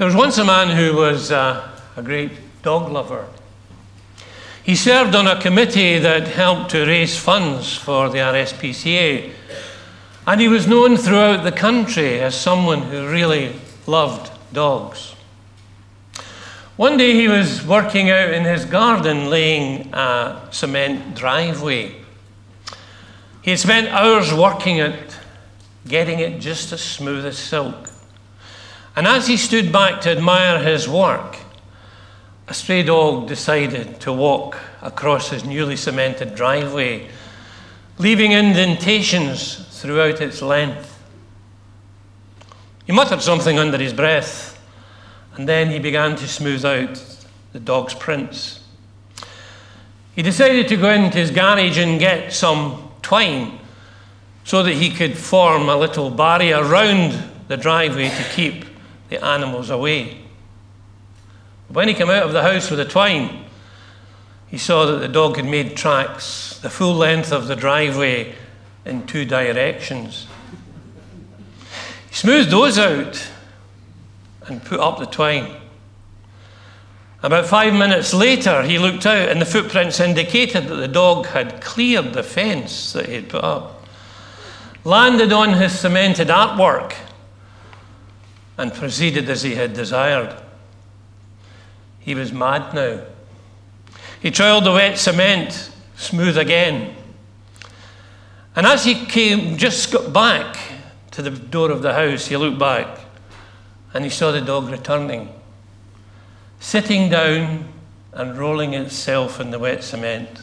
There was once a man who was a great dog lover. He served on a committee that helped to raise funds for the RSPCA, and he was known throughout the country as someone who really loved dogs. One day he was working out in his garden laying a cement driveway. He had spent hours working it, getting it just as smooth as silk. And as he stood back to admire his work, a stray dog decided to walk across his newly cemented driveway, leaving indentations throughout its length. He muttered something under his breath, and then he began to smooth out the dog's prints. He decided to go into his garage and get some twine so that he could form a little barrier round the driveway to keep the animals away. When he came out of the house with the twine, he saw that the dog had made tracks the full length of the driveway in 2 directions. He smoothed those out and put up the twine. About 5 minutes later, he looked out and the footprints indicated that the dog had cleared the fence that he had put up, landed on his cemented artwork, and proceeded as he had desired. He was mad now. He trialled the wet cement, smooth again. And as he just got back to the door of the house, he looked back and he saw the dog returning, sitting down and rolling itself in the wet cement.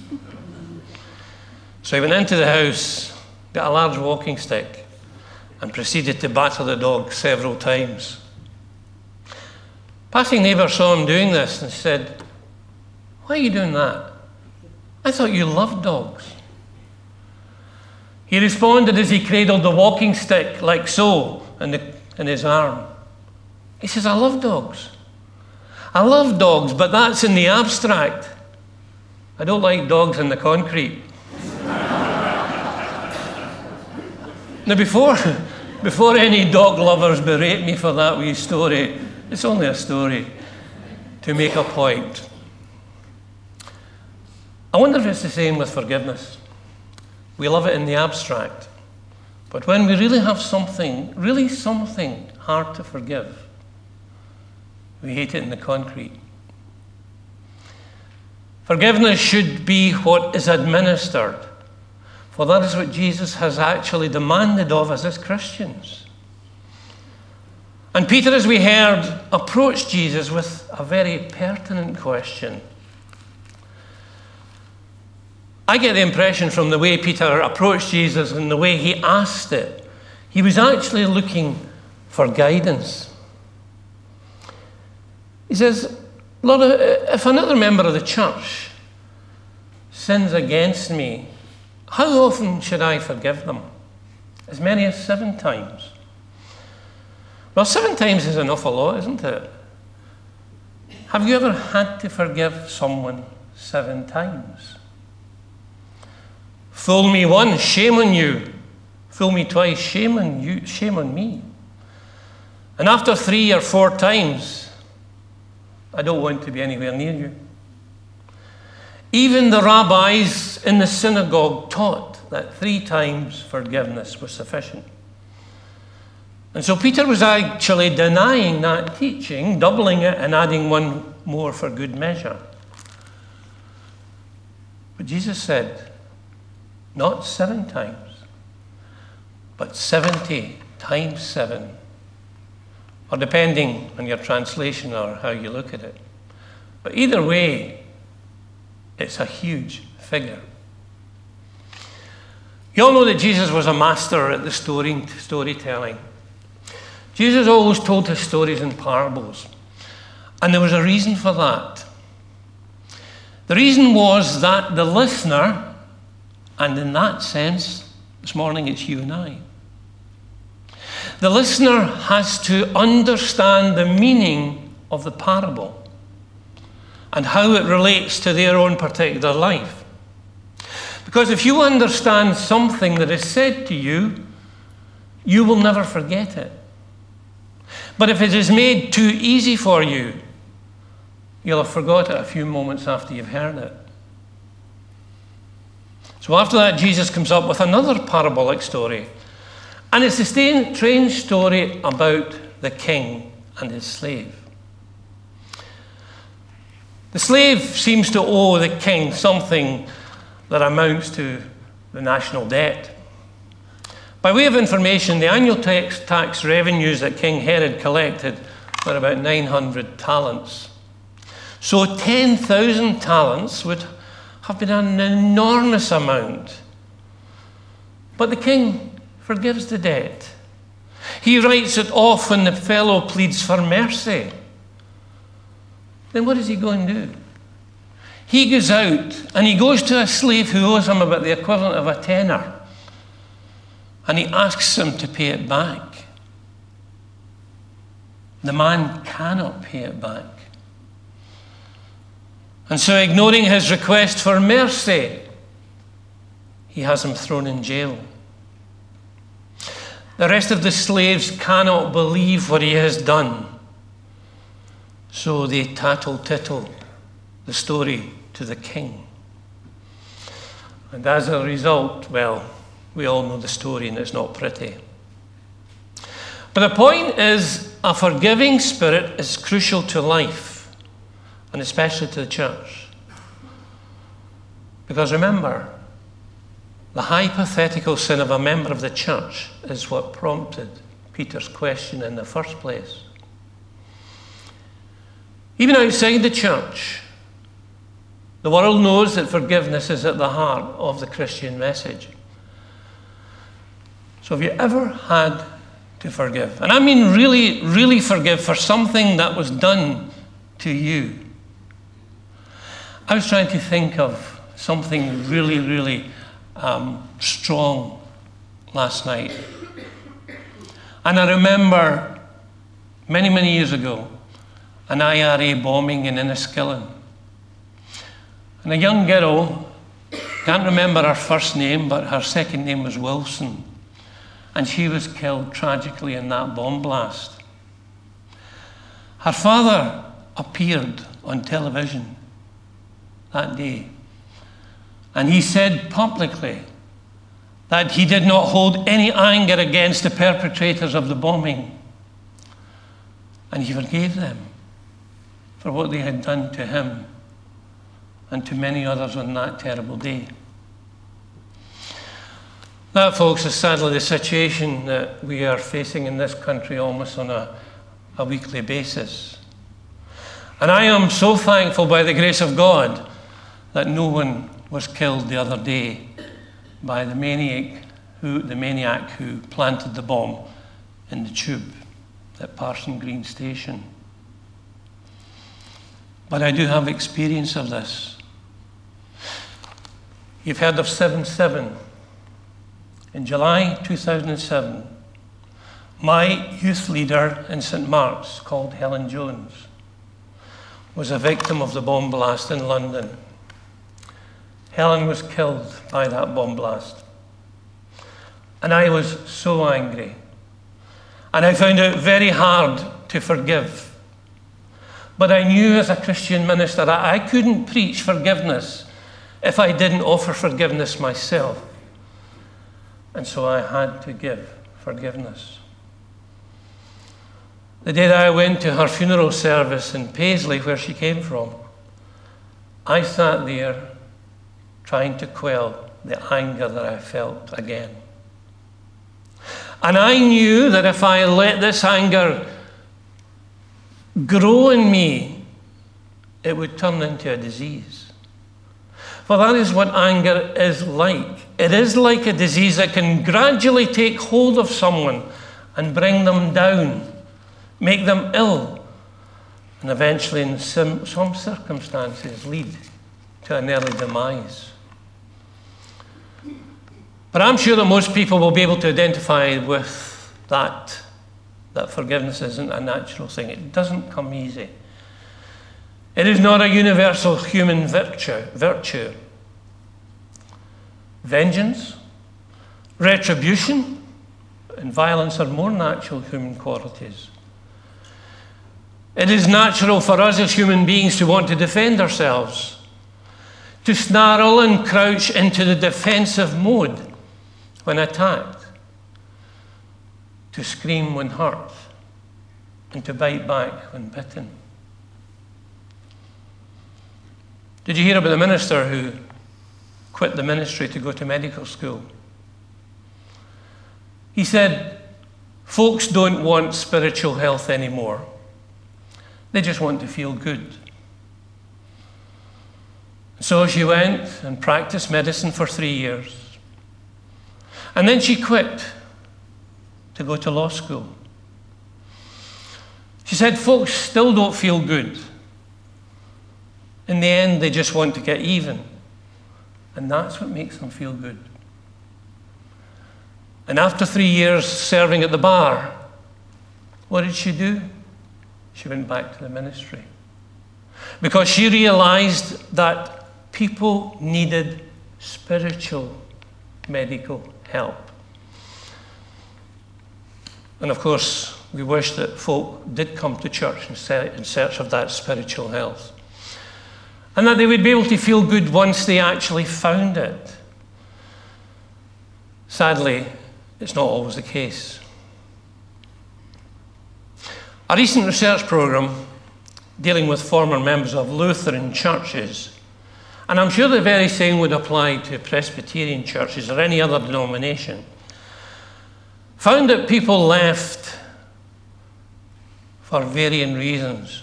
So he went into the house, got a large walking stick, and proceeded to batter the dog several times. Passing neighbour saw him doing this and said, "Why are you doing that? I thought you loved dogs." He responded as he cradled the walking stick like so in his arm. He says, "I love dogs. I love dogs, but that's in the abstract. I don't like dogs in the concrete." Now, before any dog lovers berate me for that wee story, it's only a story to make a point. I wonder if it's the same with forgiveness. We love it in the abstract, but when we really have something hard to forgive, we hate it in the concrete. Forgiveness should be what is administered, for that is what Jesus has actually demanded of us as Christians. And Peter, as we heard, approached Jesus with a very pertinent question. I get the impression from the way Peter approached Jesus and the way he asked it, he was actually looking for guidance. He says, "Lord, if another member of the church sins against me, how often should I forgive them? As many as 7 times. Well, 7 times is an awful lot, isn't it? Have you ever had to forgive someone 7 times? Fool me once, shame on you. Fool me twice, shame on you, shame on me. And after 3 or 4 times, I don't want to be anywhere near you." Even the rabbis in the synagogue taught that 3 times forgiveness was sufficient. And so Peter was actually denying that teaching, doubling it and adding 1 more for good measure. But Jesus said, not 7 times, but 70 times 7. Or depending on your translation or how you look at it. But either way, it's a huge figure. You all know that Jesus was a master at the storytelling. Jesus always told his stories in parables. And there was a reason for that. The reason was that the listener, and in that sense, this morning it's you and I, the listener has to understand the meaning of the parable and how it relates to their own particular life. Because if you understand something that is said to you, you will never forget it. But if it is made too easy for you, you'll have forgot it a few moments after you've heard it. So after that, Jesus comes up with another parabolic story. And it's the strange story about the king and his slave. The slave seems to owe the king something that amounts to the national debt. By way of information, the annual tax revenues that King Herod collected were about 900 talents. So 10,000 talents would have been an enormous amount. But the king forgives the debt. He writes it off when the fellow pleads for mercy. Then what is he going to do? He goes out and he goes to a slave who owes him about the equivalent of a tenner. And he asks him to pay it back. The man cannot pay it back. And so, ignoring his request for mercy, he has him thrown in jail. The rest of the slaves cannot believe what he has done. So they tattle-tittle the story to the king. And as a result, well, we all know the story and it's not pretty. But the point is, a forgiving spirit is crucial to life, and especially to the church. Because remember, the hypothetical sin of a member of the church is what prompted Peter's question in the first place. Even outside the church, the world knows that forgiveness is at the heart of the Christian message. So have you ever had to forgive? And I mean really, really forgive for something that was done to you. I was trying to think of something really, really strong last night. And I remember many, many years ago, an IRA bombing in Enniskillen. And a young girl, can't remember her first name, but her second name was Wilson. And she was killed tragically in that bomb blast. Her father appeared on television that day. And he said publicly that he did not hold any anger against the perpetrators of the bombing. And he forgave them for what they had done to him and to many others on that terrible day. That, folks, is sadly the situation that we are facing in this country almost on a weekly basis. And I am so thankful, by the grace of God, that no one was killed the other day by the maniac who planted the bomb in the tube at Parson Green Station. But I do have experience of this. You've heard of 7/7. In July 2007, my youth leader in St. Mark's, called Helen Jones, was a victim of the bomb blast in London. Helen was killed by that bomb blast. And I was so angry. And I found it very hard to forgive. But I knew as a Christian minister that I couldn't preach forgiveness if I didn't offer forgiveness myself. And so I had to give forgiveness. The day that I went to her funeral service in Paisley, where she came from, I sat there trying to quell the anger that I felt again. And I knew that if I let this anger grow in me, it would turn into a disease. For that is what anger is like. It is like a disease that can gradually take hold of someone and bring them down, make them ill, and eventually, in some circumstances, lead to an early demise. But I'm sure that most people will be able to identify with that forgiveness isn't a natural thing. It doesn't come easy. It is not a universal human virtue. Vengeance, retribution, and violence are more natural human qualities. It is natural for us as human beings to want to defend ourselves, to snarl and crouch into the defensive mode when attacked, to scream when hurt, and to bite back when bitten. Did you hear about the minister who quit the ministry to go to medical school? He said, folks don't want spiritual health anymore. They just want to feel good. So she went and practiced medicine for 3 years. And then she quit to go to law school. She said, folks still don't feel good. In the end, they just want to get even. And that's what makes them feel good. And after 3 years serving at the bar, what did she do? She went back to the ministry. Because she realized that people needed spiritual medical help. And of course, we wish that folk did come to church in search of that spiritual health. And that they would be able to feel good once they actually found it. Sadly, it's not always the case. A recent research program dealing with former members of Lutheran churches, and I'm sure the very same would apply to Presbyterian churches or any other denomination, found that people left for varying reasons.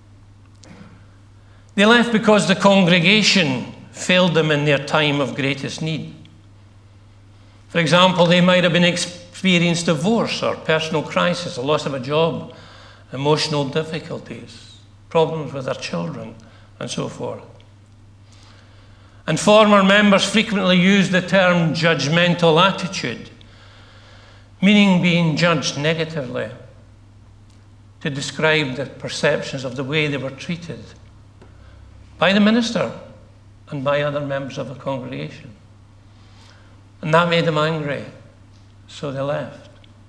They left because the congregation failed them in their time of greatest need. For example, they might have been experienced divorce or personal crisis, a loss of a job, emotional difficulties, problems with their children, and so forth. And former members frequently use the term judgmental attitude, meaning being judged negatively, to describe the perceptions of the way they were treated by the minister and by other members of the congregation. And that made them angry, so they left.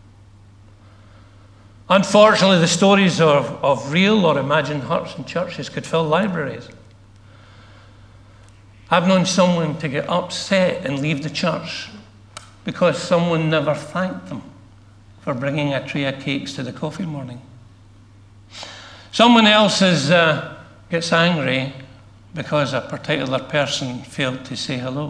Unfortunately, the stories of real or imagined hurts in churches could fill libraries. I've known someone to get upset and leave the church because someone never thanked them for bringing a tray of cakes to the coffee morning. Someone else gets angry because a particular person failed to say hello.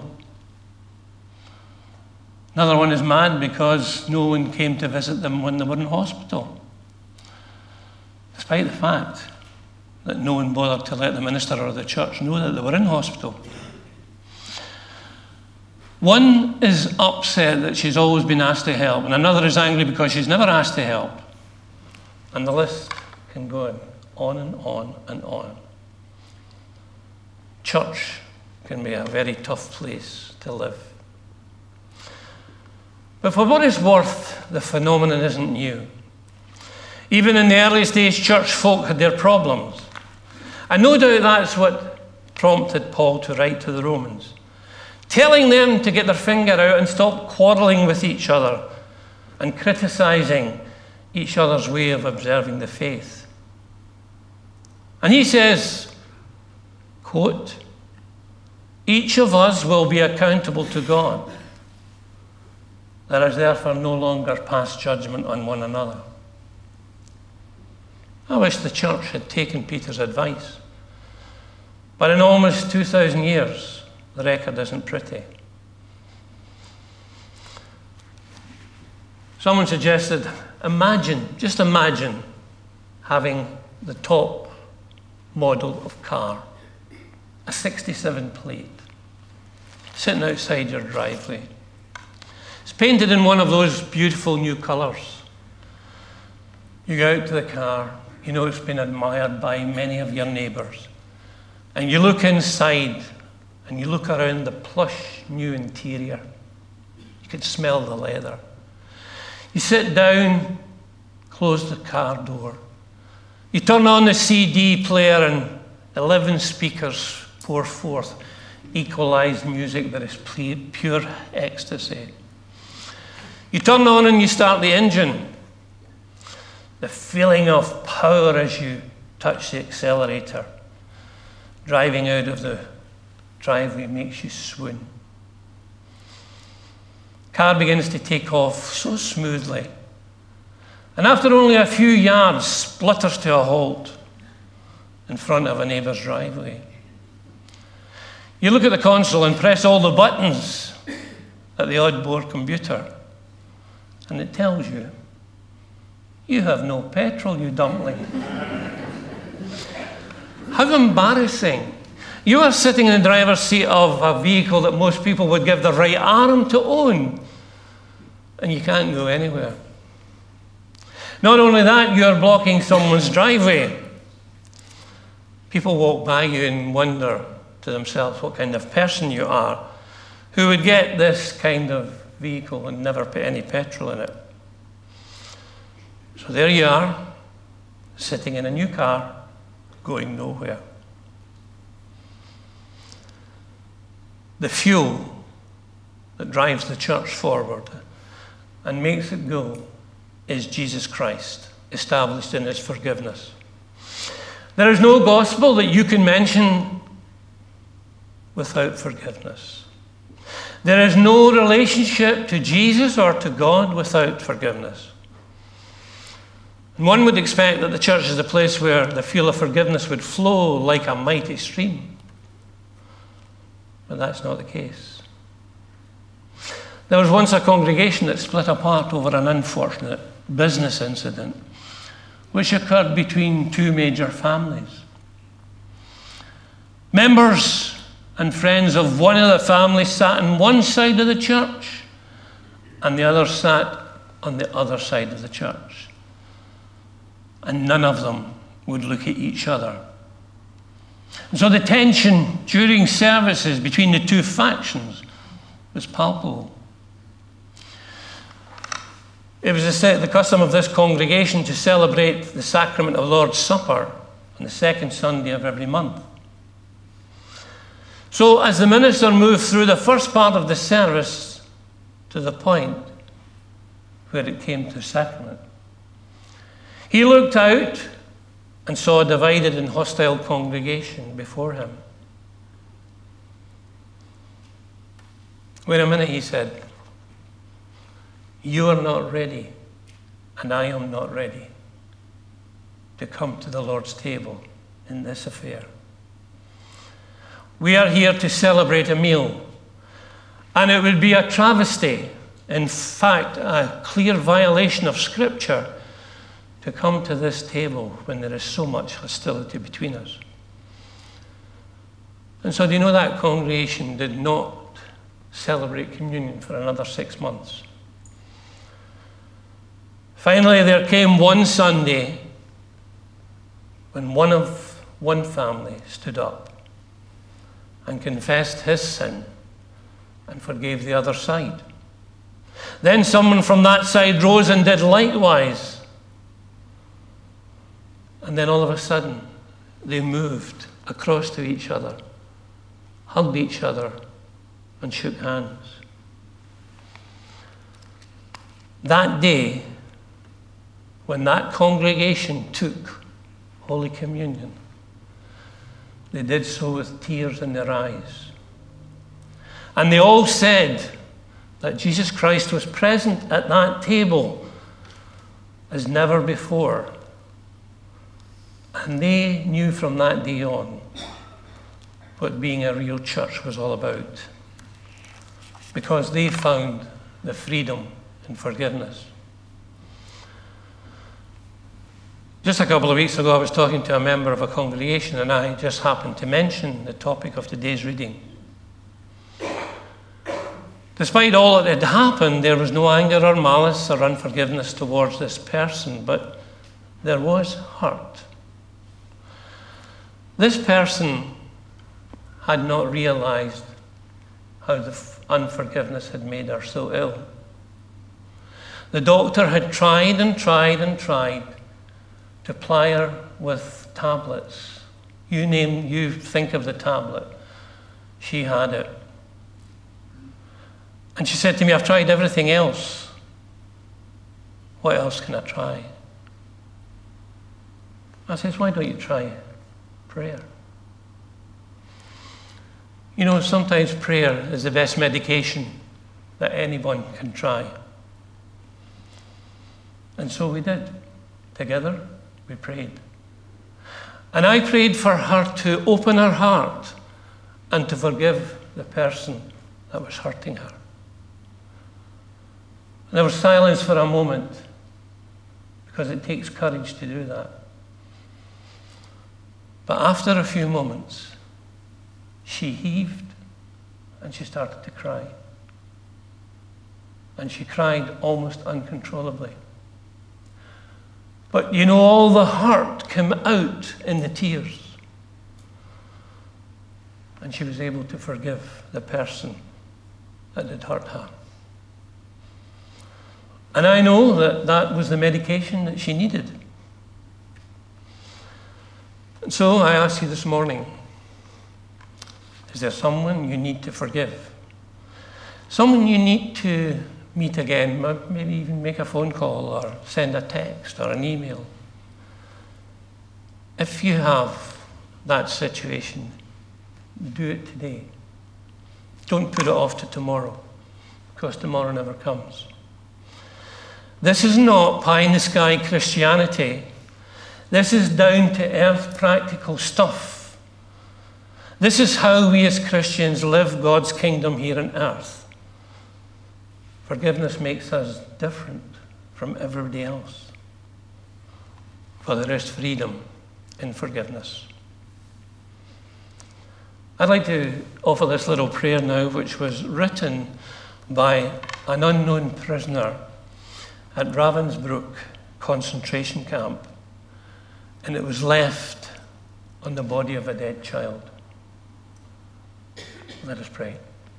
Another one is mad because no one came to visit them when they were in hospital, despite the fact that no one bothered to let the minister or the church know that they were in hospital. One is upset that she's always been asked to help, and another is angry because she's never asked to help. And the list can go on and on and on. Church can be a very tough place to live. But for what it's worth, the phenomenon isn't new. Even in the earliest days, church folk had their problems. And no doubt that's what prompted Paul to write to the Romans, telling them to get their finger out and stop quarreling with each other and criticizing each other's way of observing the faith. And he says, quote, "Each of us will be accountable to God. There is therefore no longer pass judgment on one another." I wish the church had taken Peter's advice. But in almost 2,000 years, the record isn't pretty. Someone suggested, just imagine having the top model of car, a 67 plate, sitting outside your driveway. It's painted in one of those beautiful new colours. You go out to the car, you know it's been admired by many of your neighbours, and you look inside and you look around the plush new interior. You can smell the leather. You sit down, close the car door. You turn on the CD player and 11 speakers pour forth equalized music that is pure ecstasy. You turn on and you start the engine. The feeling of power as you touch the accelerator. Driving out of the driveway makes you swoon. Car begins to take off so smoothly, and after only a few yards, splutters to a halt in front of a neighbour's driveway. You look at the console and press all the buttons at the odd-board computer, and it tells you, you have no petrol, you dumpling. How embarrassing. You are sitting in the driver's seat of a vehicle that most people would give the right arm to own, and you can't go anywhere. Not only that, you are blocking someone's driveway. People walk by you and wonder to themselves what kind of person you are, who would get this kind of vehicle and never put any petrol in it. So there you are, sitting in a new car, going nowhere. The fuel that drives the church forward and makes it go is Jesus Christ, established in his forgiveness. There is no gospel that you can mention without forgiveness. There is no relationship to Jesus or to God without forgiveness. And one would expect that the church is a place where the fuel of forgiveness would flow like a mighty stream. But that's not the case. There was once a congregation that split apart over an unfortunate business incident which occurred between two major families. Members and friends of one of the families sat on one side of the church and the other sat on the other side of the church. And none of them would look at each other. And so the tension during services between the two factions was palpable. It was the custom of this congregation to celebrate the sacrament of Lord's Supper on the second Sunday of every month. So as the minister moved through the first part of the service to the point where it came to sacrament, he looked out and saw a divided and hostile congregation before him. Wait a minute, he said. You are not ready, and I am not ready to come to the Lord's table in this affair. We are here to celebrate a meal, and it would be a travesty, in fact, a clear violation of Scripture, to come to this table when there is so much hostility between us. And so, do you know that congregation did not celebrate communion for another 6 months? Finally, there came one Sunday when one family stood up and confessed his sin and forgave the other side. Then someone from that side rose and did likewise. And then all of a sudden, they moved across to each other, hugged each other, and shook hands. That day, when that congregation took Holy Communion, they did so with tears in their eyes. And they all said that Jesus Christ was present at that table as never before. And they knew from that day on what being a real church was all about, because they found the freedom and forgiveness. Just a couple of weeks ago, I was talking to a member of a congregation, and I just happened to mention the topic of today's reading. Despite all that had happened, there was no anger or malice or unforgiveness towards this person, but there was hurt. This person had not realized how the unforgiveness had made her so ill. The doctor had tried and tried and tried to ply her with tablets. You think of the tablet. She had it. And she said to me, I've tried everything else. What else can I try? I says, why don't you try prayer? You know, sometimes prayer is the best medication that anyone can try. And so we did. Together, we prayed. And I prayed for her to open her heart and to forgive the person that was hurting her. And there was silence for a moment, because it takes courage to do that. But after a few moments, she heaved and she started to cry. And she cried almost uncontrollably. But you know, all the hurt came out in the tears. And she was able to forgive the person that had hurt her. And I know that that was the medication that she needed. And so I ask you this morning, is there someone you need to forgive? Someone you need to meet again, maybe even make a phone call or send a text or an email. If you have that situation, do it today. Don't put it off to tomorrow, because tomorrow never comes. This is not pie-in-the-sky Christianity. This is down-to-earth practical stuff. This is how we as Christians live God's kingdom here on earth. Forgiveness makes us different from everybody else. For there is freedom in forgiveness. I'd like to offer this little prayer now, which was written by an unknown prisoner at Ravensbrück concentration camp, and it was left on the body of a dead child. Let us pray.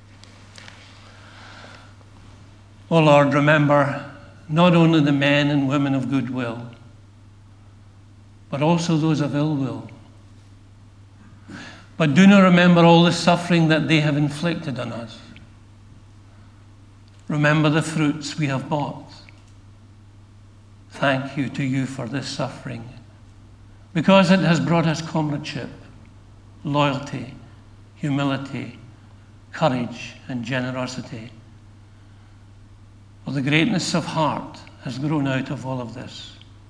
O Lord, remember not only the men and women of goodwill, but also those of ill will. But do not remember all the suffering that they have inflicted on us. Remember the fruits we have bought. Thank you to you for this suffering, because it has brought us comradeship, loyalty, humility, courage, and generosity. For the greatness of heart has grown out of all of this.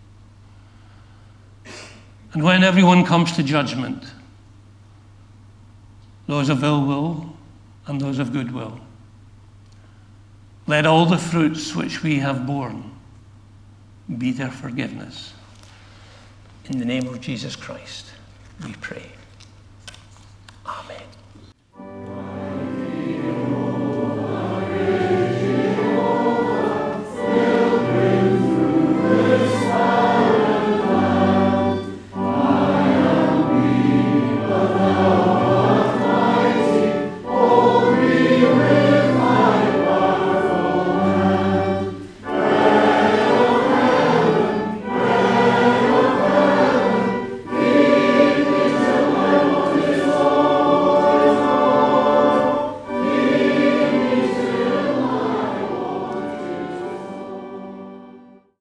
And when everyone comes to judgment, those of ill will and those of goodwill, let all the fruits which we have borne be their forgiveness. In the name of Jesus Christ, we pray.